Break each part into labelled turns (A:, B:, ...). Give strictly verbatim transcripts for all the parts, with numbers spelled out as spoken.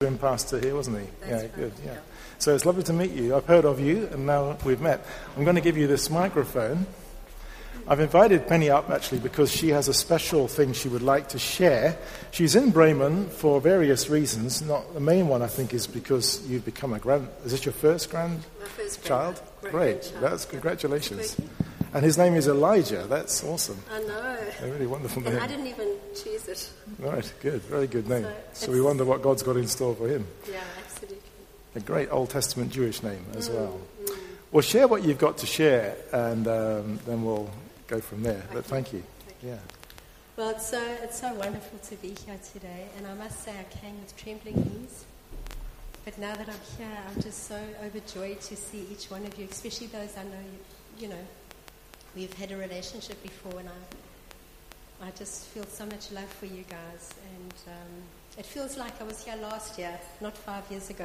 A: Been pastor here, wasn't he?
B: That's
A: yeah,
B: right.
A: good. Yeah.
B: Yeah.
A: So it's lovely to meet you. I've heard of you, and now we've met. I'm going to give you this microphone. I've invited Penny up actually because she has a special thing she would like to share. She's in Bremen for various reasons. Not the main one, I think, is because you've become a grand. Is this your first grandchild?
B: My first
A: Child?
B: grand-
A: Great.
B: grandchild,
A: That's
B: yeah.
A: congratulations.
B: Thank you.
A: And his name is Elijah. That's awesome.
B: I know.
A: A really wonderful
B: And
A: name.
B: I didn't even choose it.
A: Right. Good. Very good name.
B: So
A: So we
B: it's-
A: wonder what God's got in store for him.
B: Yeah, absolutely.
A: A great Old Testament Jewish name as
B: Mm,
A: well.
B: mm.
A: Well, share what you've got to share, and um, then we'll go from there. But thank you.
B: Thank you.
A: Yeah.
B: Well, it's so, it's so wonderful to be here today, and I must say I came with trembling knees. But now that I'm here, I'm just so overjoyed to see each one of you, especially those I know, you, you know, we've had a relationship before, and I, I just feel so much love for you guys. And um, it feels like I was here last year, not five years ago.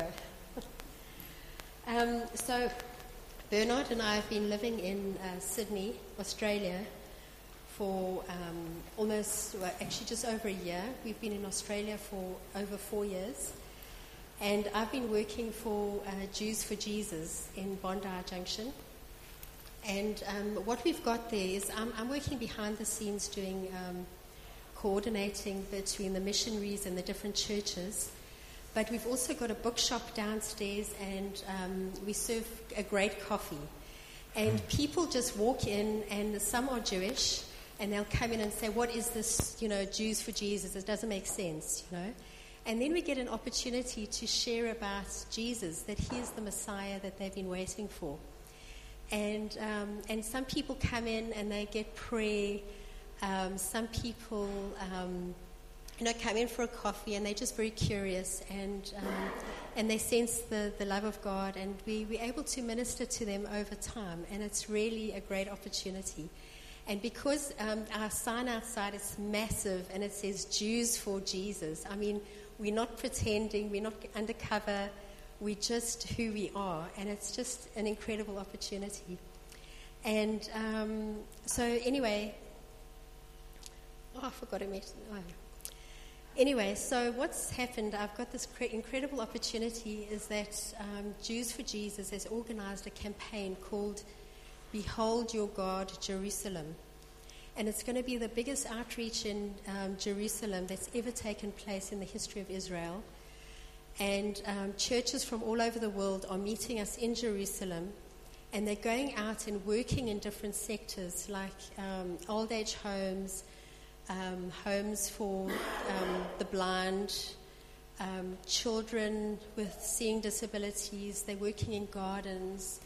B: um, so Bernard and I have been living in uh, Sydney, Australia, for um, almost, well, actually just over a year. We've been in Australia for over four years. And I've been working for uh, Jews for Jesus in Bondi Junction. And um, what we've got there is I'm, I'm working behind the scenes doing um, coordinating between the missionaries and the different churches. But we've also got a bookshop downstairs, and um, we serve a great coffee. And people just walk in, and some are Jewish, and they'll come in and say, what is this, you know, Jews for Jesus? It doesn't make sense, you know. And then we get an opportunity to share about Jesus, that he is the Messiah that they've been waiting for. And um, and some people come in and they get prayer. Um, some people, um, you know, come in for a coffee and they're just very curious, and um, and they sense the, the love of God, and we, we're able to minister to them over time, and it's really a great opportunity. And because um, our sign outside is massive and it says Jews for Jesus, I mean, we're not pretending, we're not undercover, we're just who we are, and it's just an incredible opportunity. And um, so anyway, oh, I forgot to mention, oh. Anyway, so what's happened, I've got this cre- incredible opportunity, is that um, Jews for Jesus has organized a campaign called Behold Your God, Jerusalem. And it's going to be the biggest outreach in um, Jerusalem that's ever taken place in the history of Israel. And um, churches from all over the world are meeting us in Jerusalem, and they're going out and working in different sectors like um, old age homes, um, homes for um, the blind, um, children with seeing disabilities. They're working in gardens.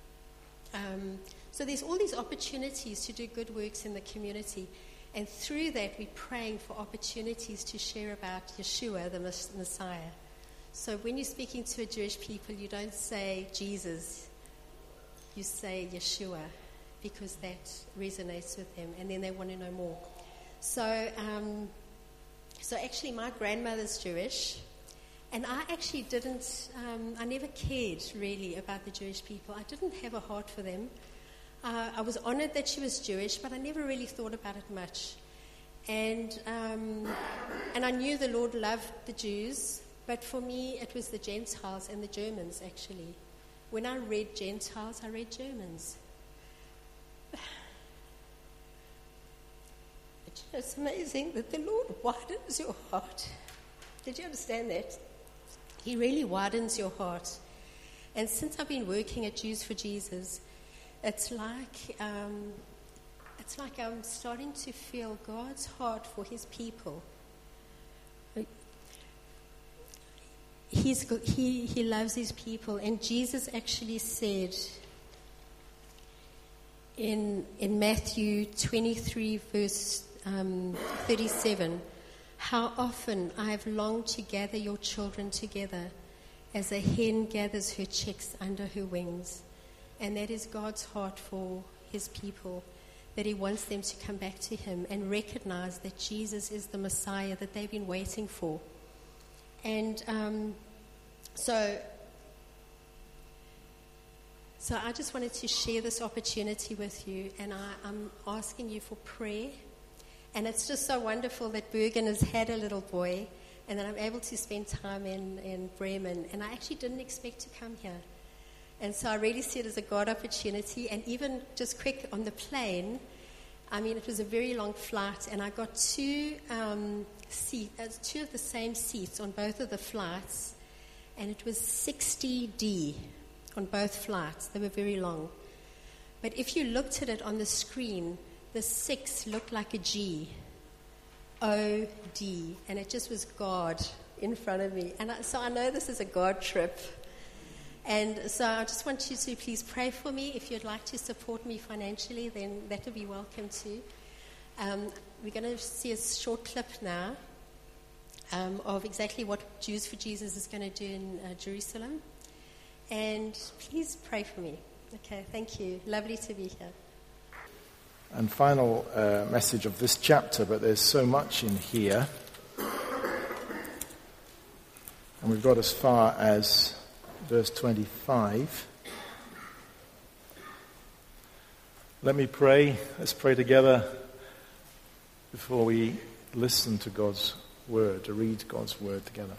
B: Um, so there's all these opportunities to do good works in the community. And through that, we're praying for opportunities to share about Yeshua, the Messiah. So when you're speaking to a Jewish people, you don't say Jesus, you say Yeshua, because that resonates with them, and then they want to know more. So, um, so actually my grandmother's Jewish, and I actually didn't, um, I never cared really about the Jewish people. I didn't have a heart for them. Uh, I was honored that she was Jewish, but I never really thought about it much. And, um, and I knew the Lord loved the Jews, but for me, it was the Gentiles and the Germans, actually. When I read Gentiles, I read Germans. But you know, it's amazing that the Lord widens your heart. Did you understand that? He really widens your heart. And since I've been working at Jews for Jesus, it's like, um, it's like I'm starting to feel God's heart for his people. He's, he, he loves his people, and Jesus actually said in, in Matthew twenty-three, verse um, thirty-seven, how often I have longed to gather your children together as a hen gathers her chicks under her wings. And that is God's heart for his people, that he wants them to come back to him and recognize that Jesus is the Messiah that they've been waiting for. And um, so, so I just wanted to share this opportunity with you, and I, I'm asking you for prayer. And it's just so wonderful that Bergen has had a little boy, and then I'm able to spend time in, in Bremen. And I actually didn't expect to come here. And so I really see it as a God opportunity. And even just quick on the plane, I mean, it was a very long flight, and I got two um, seat, uh, two of the same seats on both of the flights, and it was sixty D on both flights. They were very long. But if you looked at it on the screen, the six looked like a G, O D, and it just was God in front of me. And I, so I know this is a God trip. And so I just want you to please pray for me. If you'd like to support me financially, then that would be welcome too. Um, we're going to see a short clip now um, of exactly what Jews for Jesus is going to do in uh, Jerusalem. And please pray for me. Okay, thank you. Lovely to be here.
A: And final uh, message of this chapter, but there's so much in here. And we've got as far as verse twenty-five. Let me pray. Let's pray together before we listen to God's word, to read God's word together.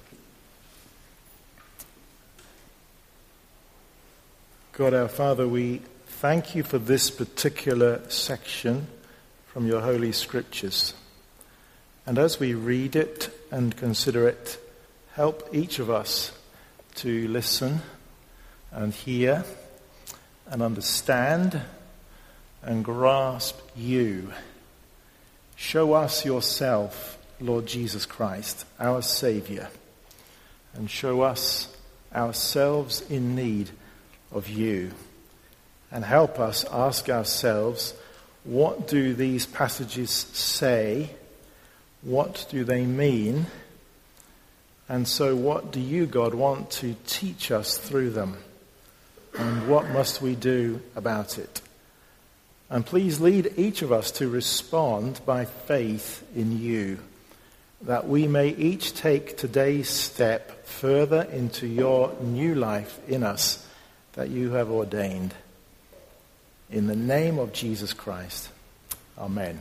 A: God our Father, we thank you for this particular section from your Holy Scriptures. And as we read it and consider it, help each of us to listen and hear and understand and grasp you. Show us yourself, Lord Jesus Christ, our Saviour, and show us ourselves in need of you. And help us ask ourselves, what do these passages say? What do they mean? And so what do you, God, want to teach us through them? And what must we do about it? And please lead each of us to respond by faith in you, that we may each take today's step further into your new life in us that you have ordained. In the name of Jesus Christ. Amen.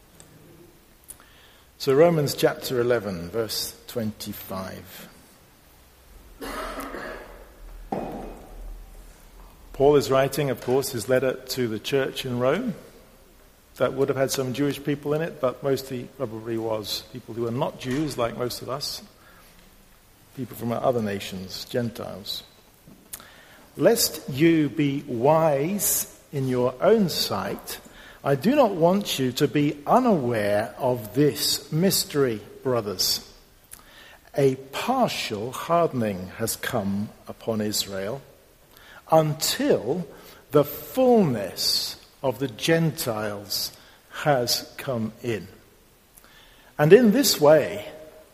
A: So Romans chapter eleven, verse twenty-five. Paul is writing, of course, his letter to the church in Rome. That would have had some Jewish people in it, but mostly probably was people who are not Jews, like most of us. People from other nations, Gentiles. Lest you be wise in your own sight, I do not want you to be unaware of this mystery, brothers. A partial hardening has come upon Israel until the fullness of the Gentiles has come in. And in this way,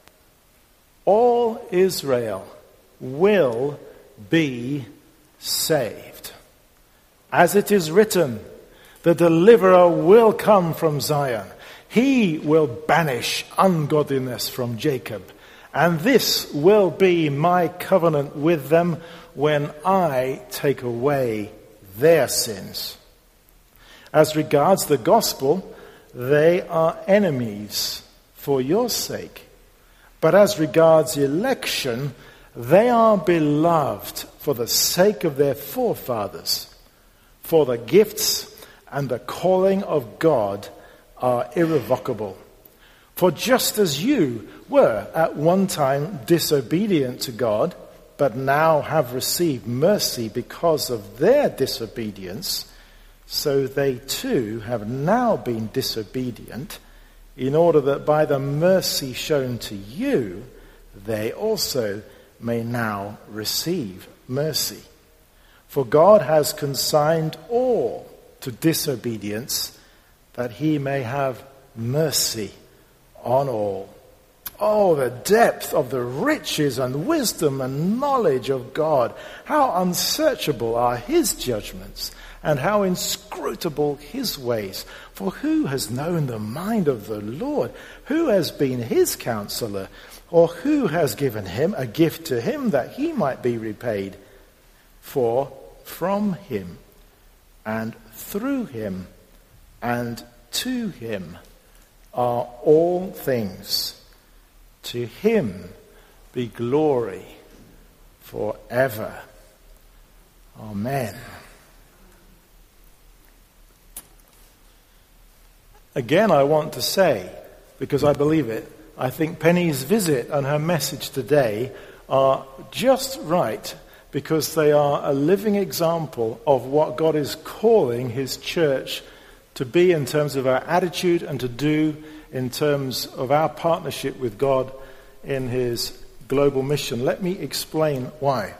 A: all Israel will be saved. As it is written, the deliverer will come from Zion. He will banish ungodliness from Jacob. And this will be my covenant with them when I take away their sins. As regards the gospel, they are enemies for your sake. But as regards election, they are beloved for the sake of their forefathers. For the gifts and the calling of God are irrevocable. For just as you were at one time disobedient to God, but now have received mercy because of their disobedience, so they too have now been disobedient, in order that by the mercy shown to you, they also may now receive mercy. For God has consigned all to disobedience, that he may have mercy on all. Oh, the depth of the riches and wisdom and knowledge of God. How unsearchable are his judgments, and how inscrutable his ways. For who has known the mind of the Lord? Who has been his counselor? Or who has given him a gift to him that he might be repaid? For from him, and through him, and to him are all things. To him be glory forever. Amen. Again, I want to say, because I believe it, I think Penny's visit and her message today are just right, because they are a living example of what God is calling his church to be in terms of our attitude and to do in terms of our partnership with God in his global mission. Let me explain why.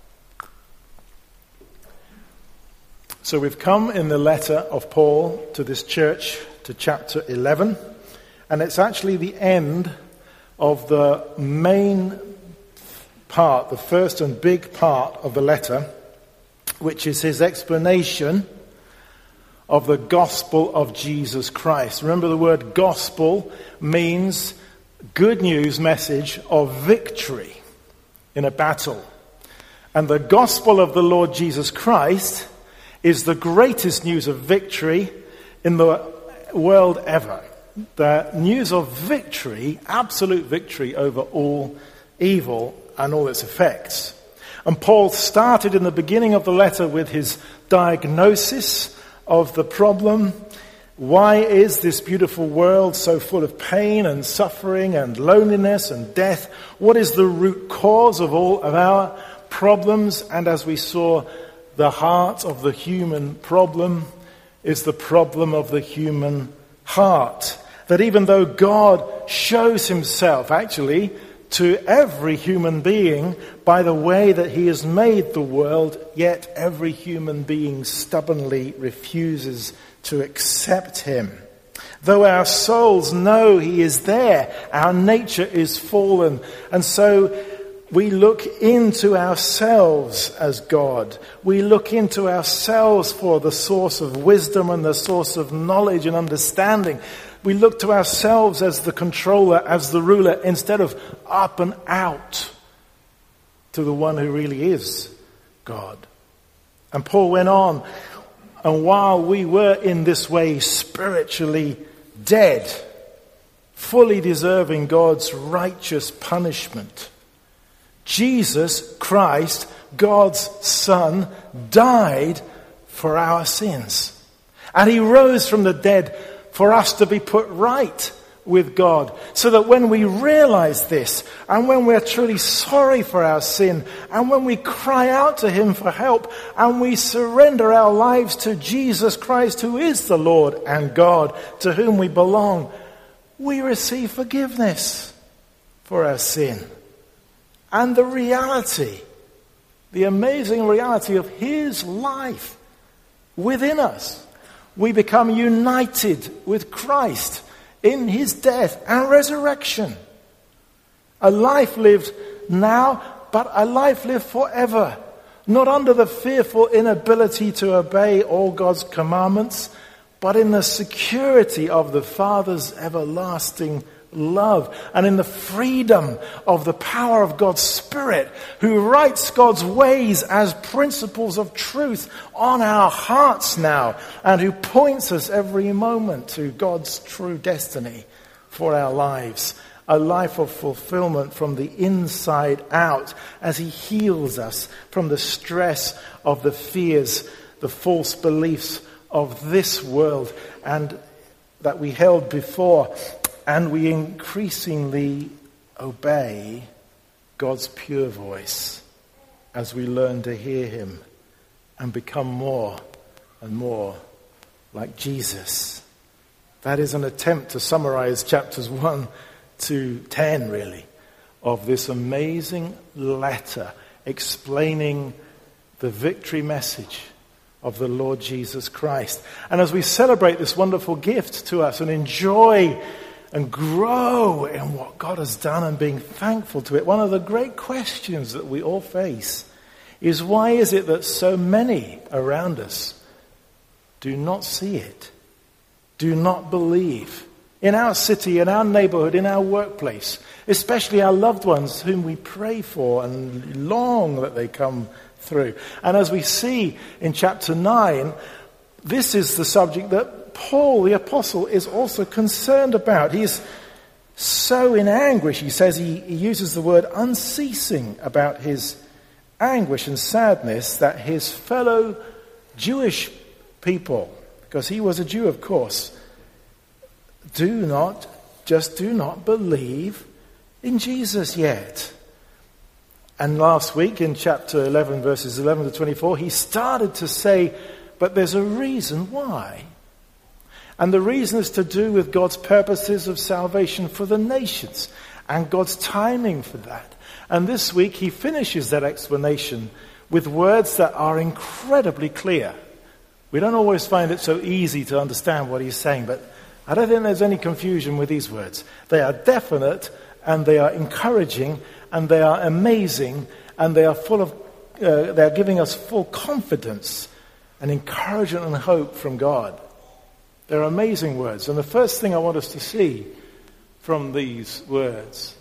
A: So we've come in the letter of Paul to this church to chapter eleven, and it's actually the end of the main part, the first and big part of the letter, which is his explanation of the gospel of Jesus Christ. Remember, the word gospel means good news message of victory in a battle. And the gospel of the Lord Jesus Christ is the greatest news of victory in the world ever. The news of victory, absolute victory over all evil and all its effects. And Paul started in the beginning of the letter with his diagnosis of the problem. Why is this beautiful world so full of pain and suffering and loneliness and death? What is the root cause of all of our problems? And as we saw, the heart of the human problem is the problem of the human heart. That even though God shows himself actually to every human being by the way that he has made the world, yet every human being stubbornly refuses to accept him. Though our souls know he is there, our nature is fallen, and so we look into ourselves as God. We look into ourselves for the source of wisdom and the source of knowledge and understanding. We look to ourselves as the controller, as the ruler, instead of up and out to the one who really is God. And Paul went on, and while we were in this way spiritually dead, fully deserving God's righteous punishment, Jesus Christ, God's Son, died for our sins. And he rose from the dead for us to be put right with God. So that when we realize this, and when we're truly sorry for our sin, and when we cry out to him for help, and we surrender our lives to Jesus Christ, who is the Lord and God, to whom we belong, we receive forgiveness for our sin. And the reality, the amazing reality of his life within us. We become united with Christ in his death and resurrection. A life lived now, but a life lived forever. Not under the fearful inability to obey all God's commandments, but in the security of the Father's everlasting love, and in the freedom of the power of God's Spirit, who writes God's ways as principles of truth on our hearts now, and who points us every moment to God's true destiny for our lives. A life of fulfillment from the inside out, as he heals us from the stress of the fears, the false beliefs of this world, and that we held before. And we increasingly obey God's pure voice as we learn to hear him and become more and more like Jesus. That is an attempt to summarize chapters one to ten, really, of this amazing letter explaining the victory message of the Lord Jesus Christ. And as we celebrate this wonderful gift to us and enjoy and grow in what God has done and being thankful to it, one of the great questions that we all face is, why is it that so many around us do not see it, do not believe? In our city, in our neighborhood, in our workplace, especially our loved ones whom we pray for and long that they come through. And as we see in chapter nine, this is the subject that Paul, the apostle, is also concerned about. He's so in anguish, he says, he, he uses the word unceasing about his anguish and sadness that his fellow Jewish people, because he was a Jew, of course, do not, just do not believe in Jesus yet. And last week in chapter eleven, verses eleven to twenty-four, he started to say, but there's a reason why. And the reason is to do with God's purposes of salvation for the nations and God's timing for that. And this week he finishes that explanation with words that are incredibly clear. We don't always find it so easy to understand what he's saying, but I don't think there's any confusion with these words. They are definite, and they are encouraging, and they are amazing, and they are full of, uh, they are giving us full confidence and encouragement and hope from God. They're amazing words. And the first thing I want us to see from these words,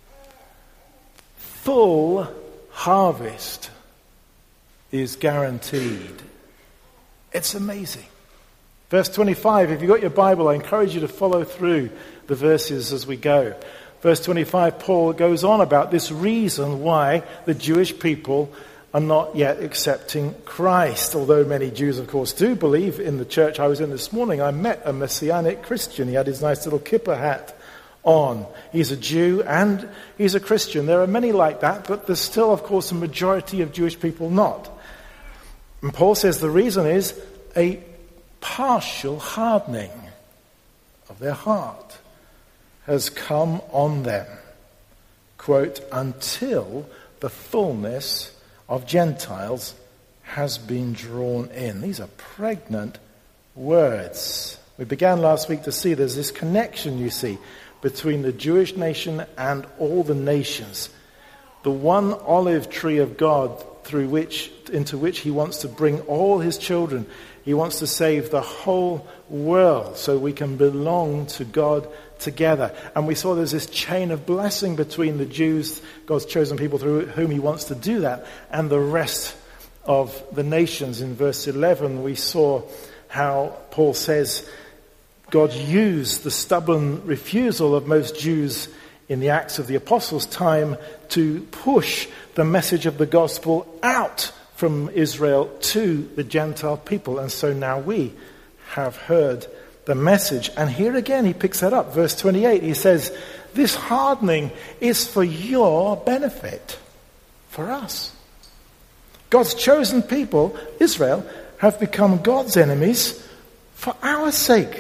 A: full harvest is guaranteed. It's amazing. Verse twenty-five, if you've got your Bible, I encourage you to follow through the verses as we go. Verse twenty-five, Paul goes on about this reason why the Jewish people are not yet accepting Christ. Although many Jews, of course, do believe. In the church I was in this morning, I met a Messianic Christian. He had his nice little kippah hat on. He's a Jew and he's a Christian. There are many like that, but there's still, of course, a majority of Jewish people not. And Paul says the reason is a partial hardening of their heart has come on them. Quote, until the fullness of Gentiles has been drawn in. These are pregnant words. We began last week to see there's this connection, you see, between the Jewish nation and all the nations. The one olive tree of God through which, into which he wants to bring all his children. He wants to save the whole world so we can belong to God together. And we saw there's this chain of blessing between the Jews, God's chosen people through whom he wants to do that, and the rest of the nations. In verse eleven, we saw how Paul says God used the stubborn refusal of most Jews in the Acts of the Apostles' time to push the message of the gospel out from Israel to the Gentile people. And so now we have heard the message. And here again he picks that up. Verse twenty-eight, he says, this hardening is for your benefit, for us. God's chosen people, Israel, have become God's enemies for our sake.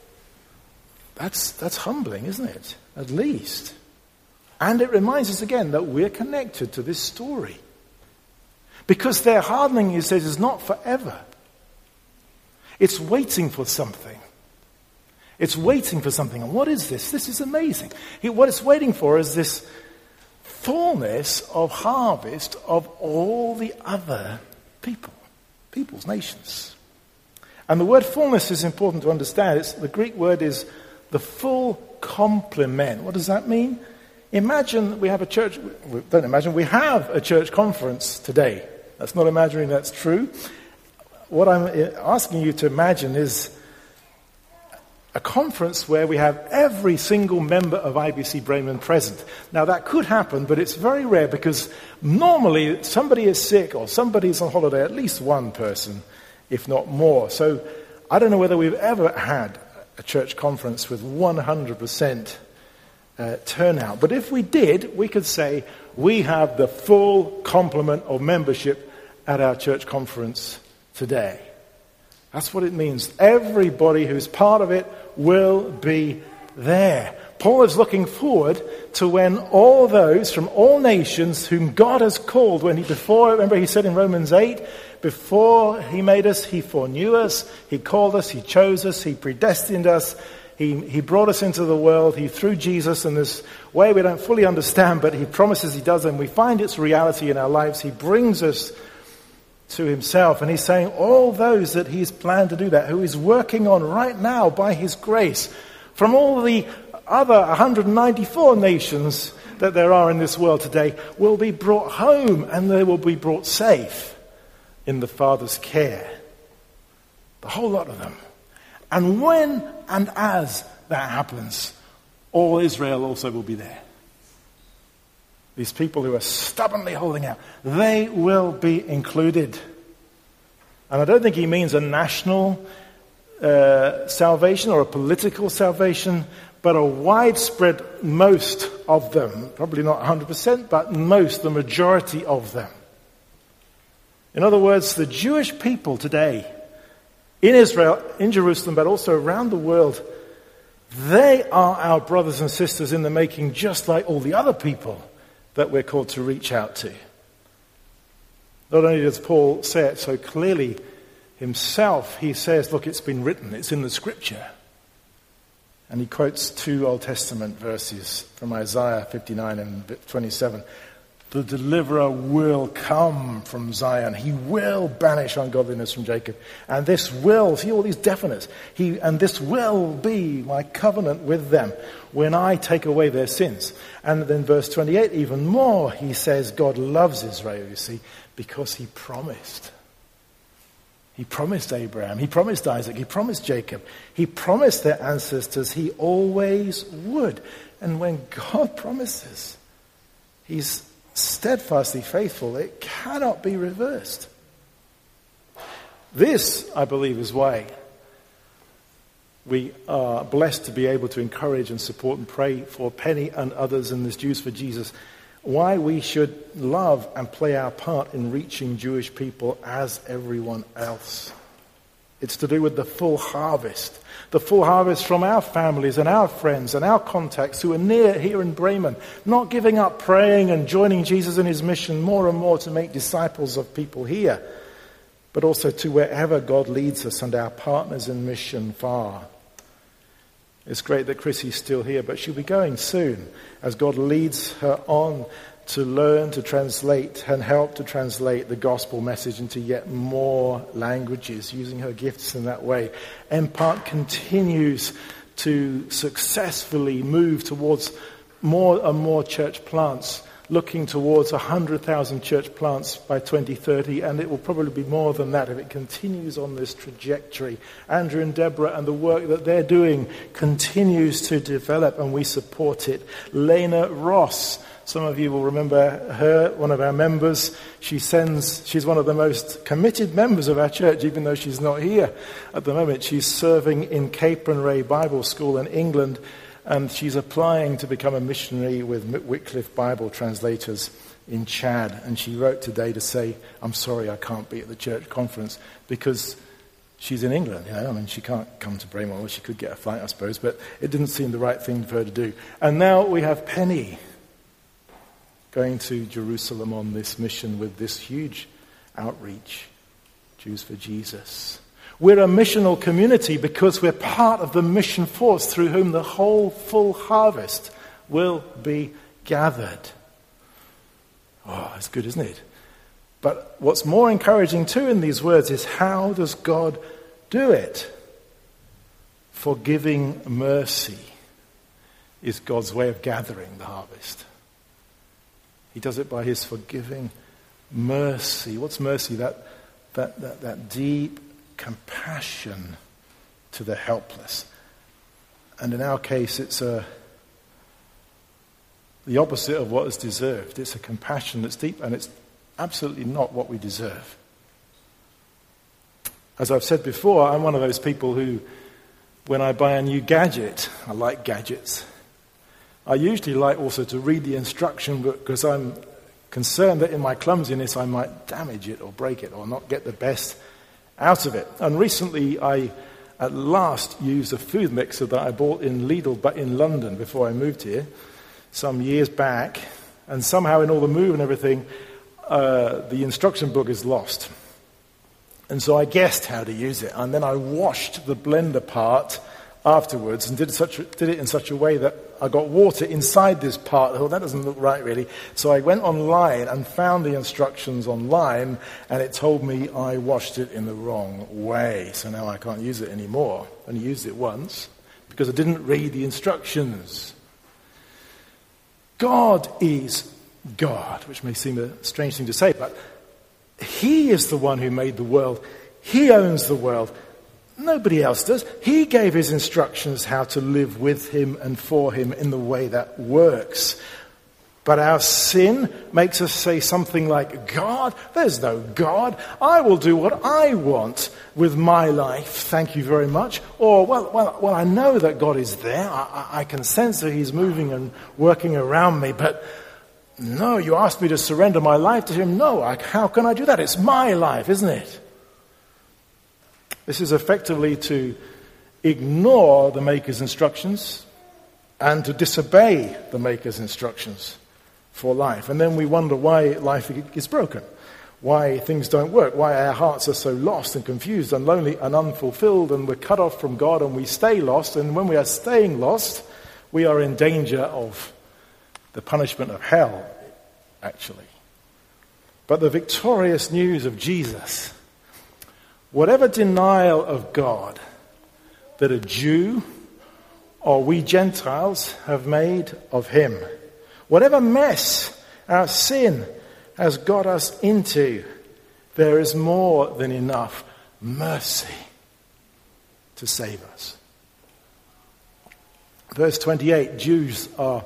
A: That's, that's humbling, isn't it? At least. And it reminds us again that we're connected to this story. Because their hardening, he says, is not forever. It's waiting for something. It's waiting for something. And what is this? This is amazing. What it's waiting for is this fullness of harvest of all the other people, peoples, nations. And the word fullness is important to understand. It's, the Greek word is the full complement. What does that mean? Imagine we have a church, don't imagine, we have a church conference today. That's not imagining that's true. What I'm asking you to imagine is a conference where we have every single member of I B C Bremen present. Now that could happen, but it's very rare because normally somebody is sick or somebody is on holiday, at least one person, if not more. So I don't know whether we've ever had a church conference with one hundred percent uh, turnout. But if we did, we could say we have the full complement of membership at our church conference today. That's what it means. Everybody who's part of it will be there. Paul is looking forward to when all those from all nations whom God has called, when he before, remember he said in Romans eight, before he made us, he foreknew us, he called us, he chose us, he predestined us, he, he brought us into the world, he threw Jesus in this way we don't fully understand, but he promises he does, and we find its reality in our lives. He brings us to himself, and he's saying all those that he's planned to do that, who he's working on right now by his grace, from all the other one hundred ninety-four nations that there are in this world today, will be brought home, and they will be brought safe in the Father's care. The whole lot of them. And when and as that happens, all Israel also will be there. These people who are stubbornly holding out, they will be included. And I don't think he means a national uh, salvation or a political salvation, but a widespread, most of them, probably not one hundred percent, but most, the majority of them. In other words, the Jewish people today, in Israel, in Jerusalem, but also around the world, they are our brothers and sisters in the making, just like all the other people that we're called to reach out to. Not only does Paul say it so clearly himself, he says, look, it's been written, it's in the scripture. And he quotes two Old Testament verses from Isaiah fifty-nine and twenty-seven. The deliverer will come from Zion. He will banish ungodliness from Jacob. And this will, see all these definites, he, and this will be my covenant with them when I take away their sins. And then verse twenty-eight, even more, he says God loves Israel, you see, because he promised. He promised Abraham, he promised Isaac, he promised Jacob, he promised their ancestors he always would. And when God promises, he's steadfastly faithful. It cannot be reversed. This, I believe, is why we are blessed to be able to encourage and support and pray for Penny and others in this Jews for Jesus. Why we should love and play our part in reaching Jewish people as everyone else. It's to do with the full harvest. The full harvest from our families and our friends and our contacts who are near here in Bremen, not giving up praying and joining Jesus in his mission more and more to make disciples of people here, but also to wherever God leads us and our partners in mission far. It's great that Chrissy's still here, but she'll be going soon as God leads her on to learn to translate and help to translate the gospel message into yet more languages, using her gifts in that way. Empart continues to successfully move towards more and more church plants, looking towards one hundred thousand church plants by twenty thirty, and it will probably be more than that if it continues on this trajectory. Andrew and Deborah and the work that they're doing continues to develop, and we support it. Lena Ross, some of you will remember her, one of our members. She sends, she's one of the most committed members of our church, even though she's not here at the moment. She's serving in Capernwray Bible School in England, and she's applying to become a missionary with Wycliffe Bible translators in Chad. And she wrote today to say, I'm sorry I can't be at the church conference, because she's in England, you know. I mean, she can't come to Bremen. Well, she could get a flight, I suppose, but it didn't seem the right thing for her to do. And now we have Penny going to Jerusalem on this mission with this huge outreach, Jews for Jesus. We're a missional community because we're part of the mission force through whom the whole full harvest will be gathered. Oh, that's good, isn't it? But what's more encouraging too in these words is, how does God do it? Forgiving mercy is God's way of gathering the harvest. He does it by his forgiving mercy. What's mercy? That, that, that, that deep compassion to the helpless. And in our case, it's a, the opposite of what is deserved. It's a compassion that's deep, and it's absolutely not what we deserve. As I've said before, I'm one of those people who, when I buy a new gadget, I like gadgets. I usually like also to read the instruction book, because I'm concerned that in my clumsiness I might damage it or break it or not get the best out of it. And recently I at last used a food mixer that I bought in Lidl but in London before I moved here some years back, and somehow in all the move and everything uh, the instruction book is lost. And so I guessed how to use it, and then I washed the blender part afterwards and did, such, did it in such a way that I got water inside this part. Oh, that doesn't look right, really. So I went online and found the instructions online, and it told me I washed it in the wrong way. So now I can't use it anymore. I only used it once because I didn't read the instructions. God is God, which may seem a strange thing to say, but he is the one who made the world. He owns the world. Nobody else does. He gave his instructions how to live with him and for him in the way that works. But our sin makes us say something like, God, there's no God. I will do what I want with my life. Thank you very much. Or, well, well, well I know that God is there. I, I can sense that he's moving and working around me. But no, you asked me to surrender my life to him. No, I, how can I do that? It's my life, isn't it? This is effectively to ignore the Maker's instructions and to disobey the Maker's instructions for life. And then we wonder why life is broken, why things don't work, why our hearts are so lost and confused and lonely and unfulfilled, and we're cut off from God and we stay lost. And when we are staying lost, we are in danger of the punishment of hell, actually. But the victorious news of Jesus, whatever denial of God that a Jew or we Gentiles have made of him, whatever mess our sin has got us into, there is more than enough mercy to save us. Verse twenty-eight, Jews are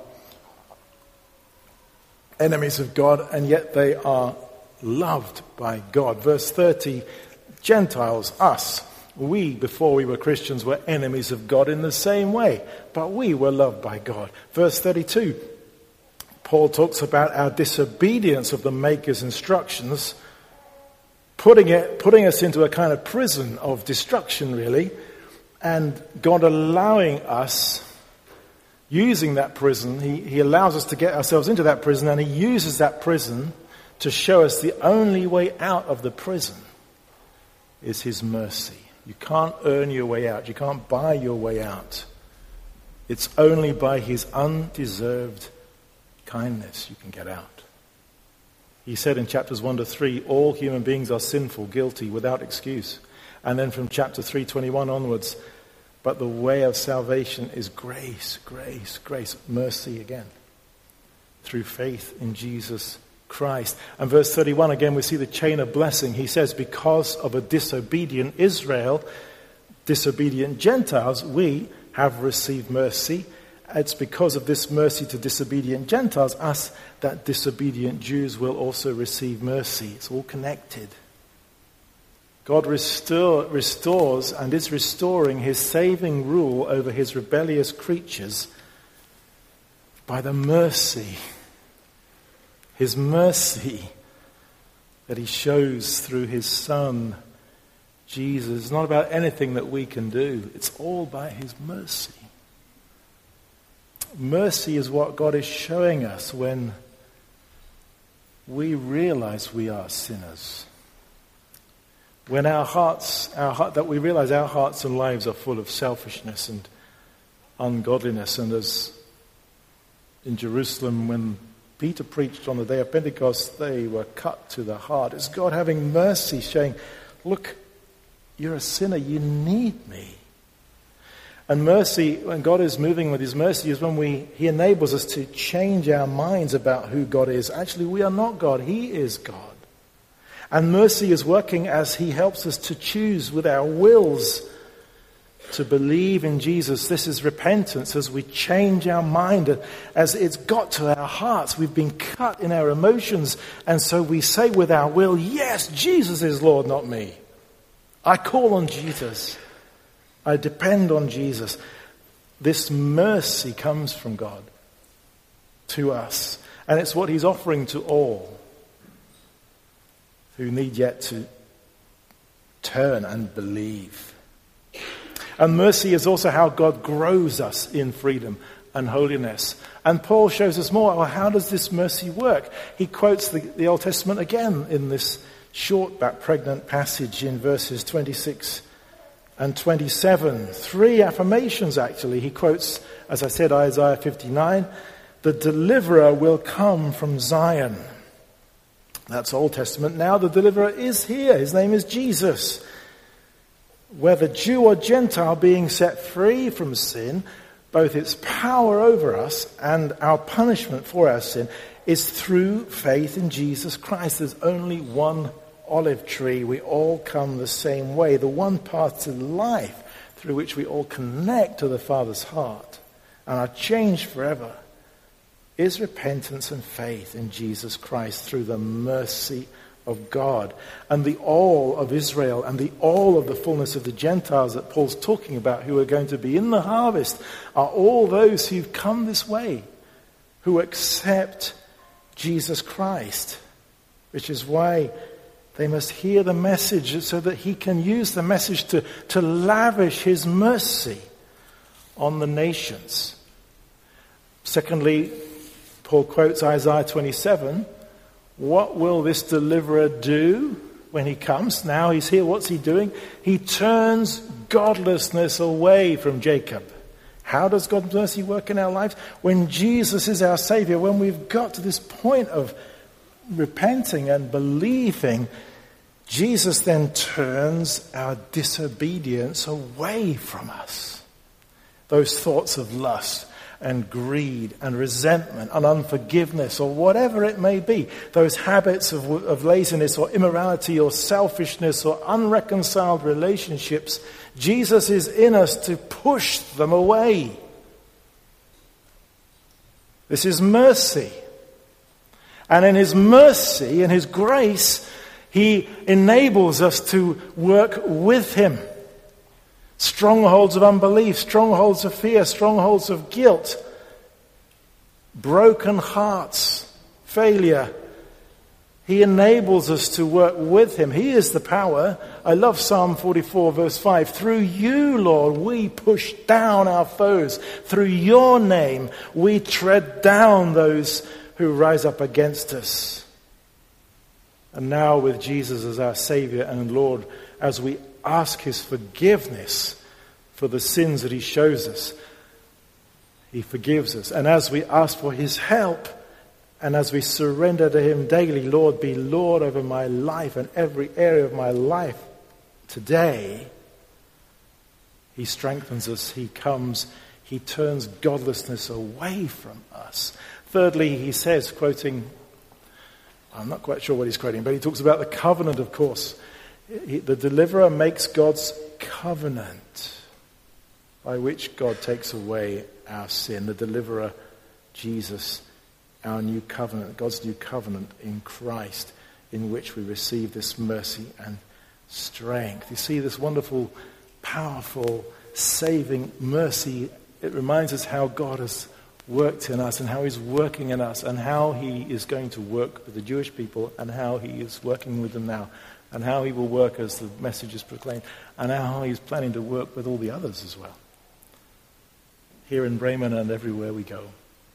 A: enemies of God, and yet they are loved by God. Verse thirty, Gentiles, us, we, before we were Christians, were enemies of God in the same way, but we were loved by God. Verse thirty-two, Paul talks about our disobedience of the Maker's instructions, putting it, putting us into a kind of prison of destruction, really, and God allowing us, using that prison, he, he allows us to get ourselves into that prison, and he uses that prison to show us the only way out of the prison is his mercy. You can't earn your way out. You can't buy your way out. It's only by his undeserved kindness you can get out. He said in chapters one to three, all human beings are sinful, guilty, without excuse. And then from chapter three twenty-one onwards, but the way of salvation is grace, grace, grace, mercy again, through faith in Jesus Christ. And verse thirty-one, again, we see the chain of blessing. He says, because of a disobedient Israel, disobedient Gentiles, we have received mercy. It's because of this mercy to disobedient Gentiles, us, that disobedient Jews will also receive mercy. It's all connected. God restore, restores and is restoring his saving rule over his rebellious creatures by the mercy, his mercy that he shows through his Son, Jesus. It's not about anything that we can do. It's all by his mercy. Mercy is what God is showing us when we realize we are sinners. When our hearts, our heart, that we realize our hearts and lives are full of selfishness and ungodliness. And as in Jerusalem, when Peter preached on the day of Pentecost, they were cut to the heart. It's God having mercy, saying, look, you're a sinner, you need me. And mercy, when God is moving with his mercy, is when we he enables us to change our minds about who God is. Actually, we are not God, he is God. And mercy is working as he helps us to choose with our wills to believe in Jesus. This is repentance as we change our mind, as it's got to our hearts. We've been cut in our emotions, and so we say with our will, yes, Jesus is Lord, not me. I call on Jesus. I depend on Jesus. This mercy comes from God to us. And it's what he's offering to all who need yet to turn and believe. And mercy is also how God grows us in freedom and holiness. And Paul shows us more. Well, how does this mercy work? He quotes the, the Old Testament again in this short but pregnant passage in verses twenty-six and twenty-seven. Three affirmations, actually. He quotes, as I said, Isaiah fifty-nine. The deliverer will come from Zion. That's Old Testament. Now the deliverer is here. His name is Jesus. Whether Jew or Gentile, being set free from sin, both its power over us and our punishment for our sin is through faith in Jesus Christ. There's only one olive tree, we all come the same way. The one path to life through which we all connect to the Father's heart and are changed forever is repentance and faith in Jesus Christ through the mercy of God. And the all of Israel and the all of the fullness of the Gentiles that Paul's talking about, who are going to be in the harvest, are all those who've come this way, who accept Jesus Christ, which is why they must hear the message so that he can use the message to, to lavish his mercy on the nations. Secondly, Paul quotes Isaiah twenty-seven. What will this deliverer do when he comes? Now he's here. What's he doing? He turns godlessness away from Jacob. How does God's mercy work in our lives? When Jesus is our Savior, when we've got to this point of repenting and believing, Jesus then turns our disobedience away from us. Those thoughts of lust and greed and resentment and unforgiveness or whatever it may be, those habits of, of laziness or immorality or selfishness or unreconciled relationships, Jesus is in us to push them away. This is mercy. And in his mercy and his grace, he enables us to work with him. Strongholds of unbelief, strongholds of fear, strongholds of guilt, broken hearts, failure. He enables us to work with him. He is the power. I love Psalm forty-four verse five. Through you, Lord, we push down our foes. Through your name, we tread down those who rise up against us. And now with Jesus as our Savior and Lord, as we ask his forgiveness for the sins that he shows us, he forgives us. And as we ask for his help, and as we surrender to him daily, Lord, be Lord over my life and every area of my life today, he strengthens us, he comes, he turns godlessness away from us. Thirdly, he says, quoting, I'm not quite sure what he's quoting, but he talks about the covenant, of course. He, the deliverer makes God's covenant by which God takes away our sin. The deliverer, Jesus, our new covenant, God's new covenant in Christ, in which we receive this mercy and strength. You see this wonderful, powerful, saving mercy. It reminds us how God has worked in us and how he's working in us and how he is going to work with the Jewish people and how he is working with them now and how he will work as the message is proclaimed and how he's planning to work with all the others as well, here in Bremen and everywhere we go.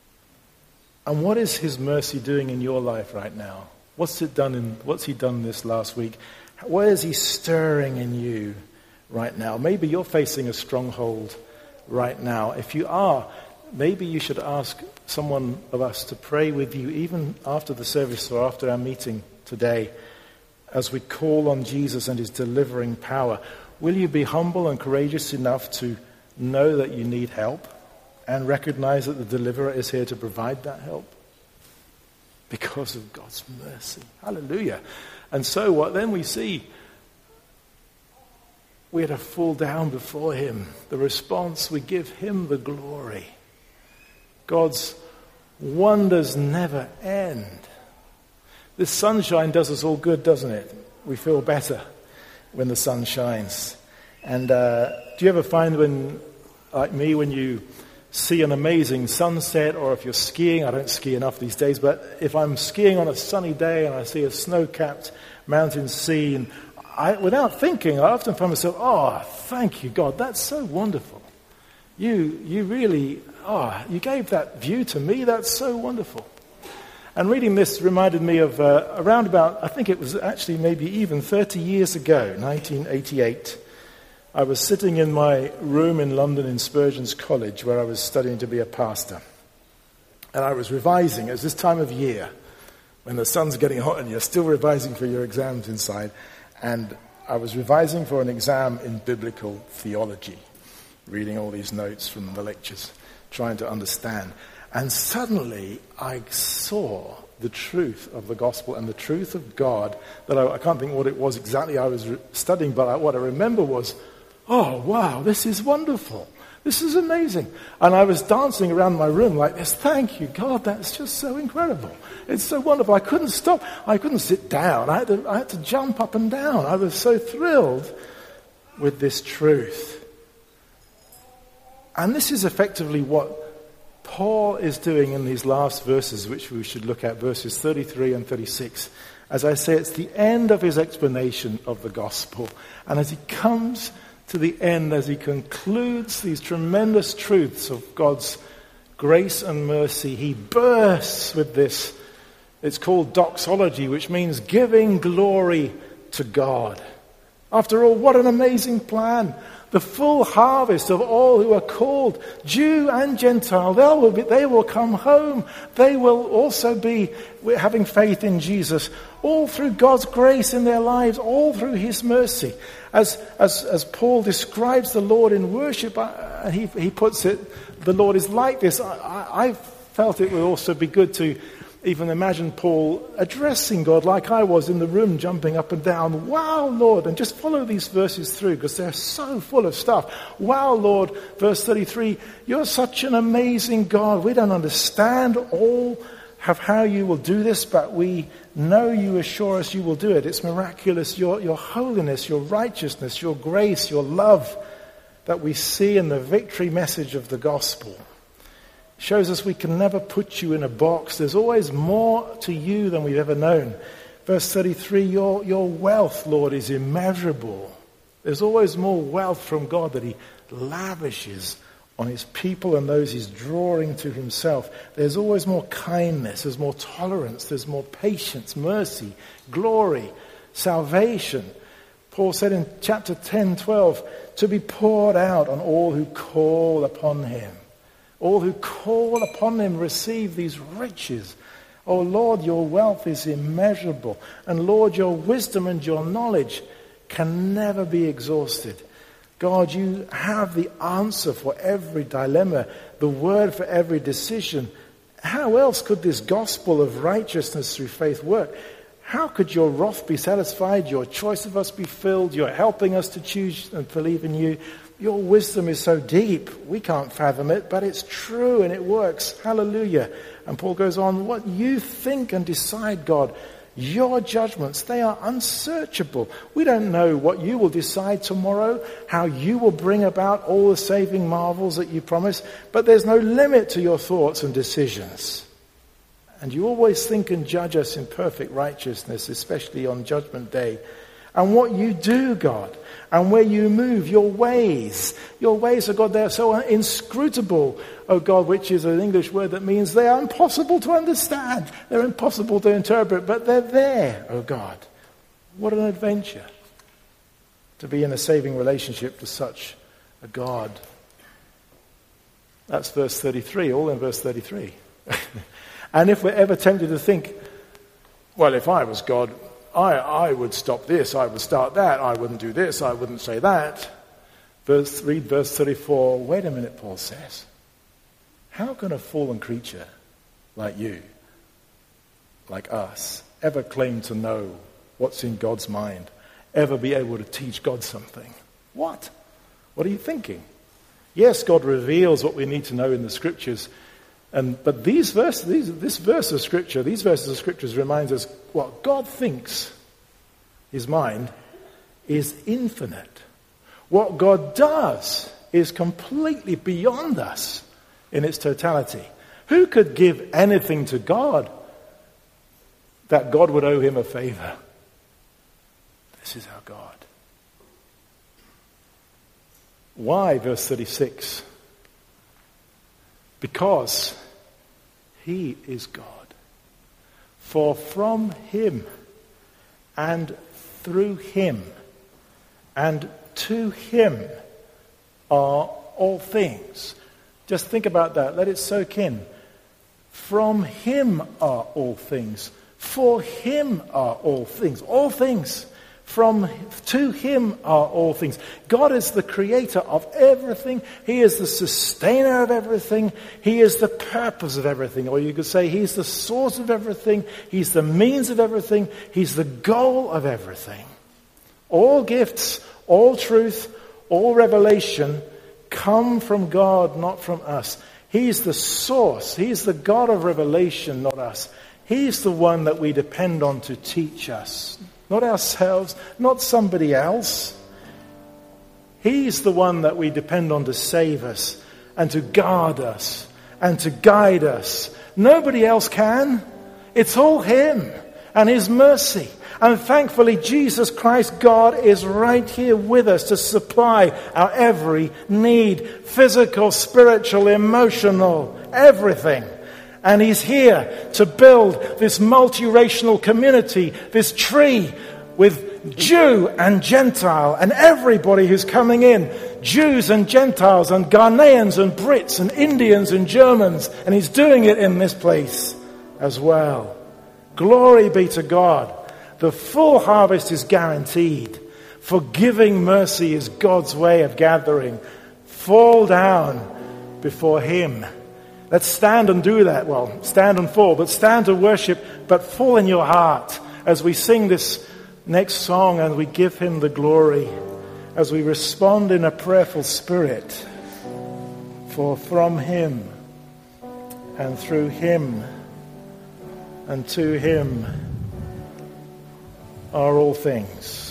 A: And what is his mercy doing in your life right now? What's it done in, what's he done this last week? What is he stirring in you right now? Maybe you're facing a stronghold right now. If you are, maybe you should ask someone of us to pray with you even after the service or after our meeting today as we call on Jesus and his delivering power. Will you be humble and courageous enough to know that you need help and recognize that the deliverer is here to provide that help? Because of God's mercy. Hallelujah. And so what then we see, we are to fall down before him. The response, we give him the glory. God's wonders never end. This sunshine does us all good, doesn't it? We feel better when the sun shines. And uh, do you ever find when, like me, when you see an amazing sunset, or if you're skiing, I don't ski enough these days, but if I'm skiing on a sunny day and I see a snow-capped mountain scene, I, without thinking, I often find myself, oh, thank you, God, that's so wonderful. You, you really, oh, you gave that view to me, that's so wonderful. And reading this reminded me of uh, around about, I think it was actually maybe even thirty years ago, nineteen eighty-eight, I was sitting in my room in London in Spurgeon's College where I was studying to be a pastor. And I was revising. It was this time of year when the sun's getting hot and you're still revising for your exams inside. And I was revising for an exam in biblical theology, reading all these notes from the lectures, trying to understand. And suddenly I saw the truth of the gospel and the truth of God, that I, I can't think what it was exactly I was re- studying, but I, what I remember was, oh, wow, this is wonderful. This is amazing. And I was dancing around my room like this. Thank you, God, that's just so incredible. It's so wonderful. I couldn't stop. I couldn't sit down. I had to, I had to jump up and down. I was so thrilled with this truth. And this is effectively what Paul is doing in these last verses, which we should look at, verses thirty-three and thirty-six. As I say, it's the end of his explanation of the gospel. And as he comes to the end, as he concludes these tremendous truths of God's grace and mercy, he bursts with this. It's called doxology, which means giving glory to God. After all, what an amazing plan. The full harvest of all who are called, Jew and Gentile, they will be, they will come home. They will also be having faith in Jesus, all through God's grace in their lives, all through his mercy. As, as, as Paul describes the Lord in worship, uh, he, he puts it, the Lord is like this. I, I, I felt it would also be good to even imagine Paul addressing God like I was in the room, jumping up and down. Wow, Lord. And just follow these verses through because they're so full of stuff. Wow, Lord. Verse thirty-three, you're such an amazing God. We don't understand all of how you will do this, but we know you assure us you will do it. It's miraculous. Your, your holiness, your righteousness, your grace, your love that we see in the victory message of the gospel shows us we can never put you in a box. There's always more to you than we've ever known. Verse thirty-three, your, your wealth, Lord, is immeasurable. There's always more wealth from God that he lavishes on his people and those he's drawing to himself. There's always more kindness, there's more tolerance, there's more patience, mercy, glory, salvation. Paul said in chapter ten, twelve, to be poured out on all who call upon him. All who call upon him receive these riches. Oh Lord, your wealth is immeasurable. And Lord, your wisdom and your knowledge can never be exhausted. God, you have the answer for every dilemma, the word for every decision. How else could this gospel of righteousness through faith work? How could your wrath be satisfied, your choice of us be filled, your helping us to choose and believe in you? Your wisdom is so deep, we can't fathom it, but it's true and it works. Hallelujah. And Paul goes on, what you think and decide, God, your judgments, they are unsearchable. We don't know what you will decide tomorrow, how you will bring about all the saving marvels that you promise, but there's no limit to your thoughts and decisions. And you always think and judge us in perfect righteousness, especially on Judgment Day. And what you do, God, and where you move, your ways. Your ways, oh God, they're so inscrutable, oh God, which is an English word that means they are impossible to understand. They're impossible to interpret, but they're there, oh God. What an adventure to be in a saving relationship to such a God. That's verse thirty-three, all in verse thirty-three. And if we're ever tempted to think, well, if I was God, I, I would stop this, I would start that, I wouldn't do this, I wouldn't say that. Verse, read verse thirty-four. Wait a minute, Paul says. How can a fallen creature like you, like us, ever claim to know what's in God's mind, ever be able to teach God something? What? What are you thinking? Yes, God reveals what we need to know in the Scriptures, and but these verses, these, this verse of Scripture, these verses of Scriptures reminds us what God thinks, his mind, is infinite. What God does is completely beyond us in its totality. Who could give anything to God that God would owe him a favor? This is our God. Why, verse thirty-six? Because he is God. For from him and through him and to him are all things. Just think about that. Let it soak in. From him are all things. For him are all things. All things. From to him are all things. God is the creator of everything. He is the sustainer of everything. He is the purpose of everything. Or you could say he's the source of everything. He's the means of everything. He's the goal of everything. All gifts, all truth, all revelation come from God, not from us. He's the source. He's the God of revelation, not us. He's the one that we depend on to teach us. Not ourselves, not somebody else. He's the one that we depend on to save us and to guard us and to guide us. Nobody else can. It's all him and his mercy. And thankfully, Jesus Christ, God, is right here with us to supply our every need. Physical, spiritual, emotional, everything. And he's here to build this multiracial community, this tree with Jew and Gentile and everybody who's coming in. Jews and Gentiles and Ghanaians and Brits and Indians and Germans. And he's doing it in this place as well. Glory be to God. The full harvest is guaranteed. Forgiving mercy is God's way of gathering. Fall down before him. Let's stand and do that. Well, stand and fall, but stand to worship, but fall in your heart as we sing this next song and we give him the glory, as we respond in a prayerful spirit. For from him and through him and to him are all things.